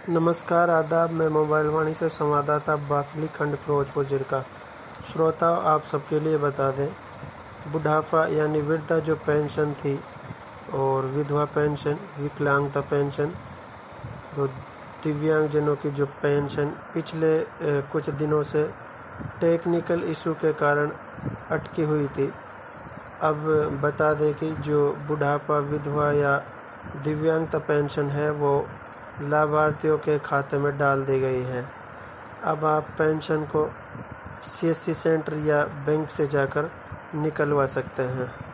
नमस्कार, आदाब। मैं मोबाइल वाणी से संवाददाता बासली खंड फिरोजपुर जिरका। श्रोताओं, आप सबके लिए बता दें, बुढ़ापा यानी वृद्धा जो पेंशन थी और विधवा पेंशन, विकलांगता पेंशन, तो दिव्यांगजनों की जो पेंशन पिछले कुछ दिनों से टेक्निकल इशू के कारण अटकी हुई थी। अब बता दें कि जो बुढ़ापा, विधवा या दिव्यांगता पेंशन है वो लाभार्थियों के खाते में डाल दी गई है। अब आप पेंशन को CSC सेंटर या बैंक से जाकर निकलवा सकते हैं।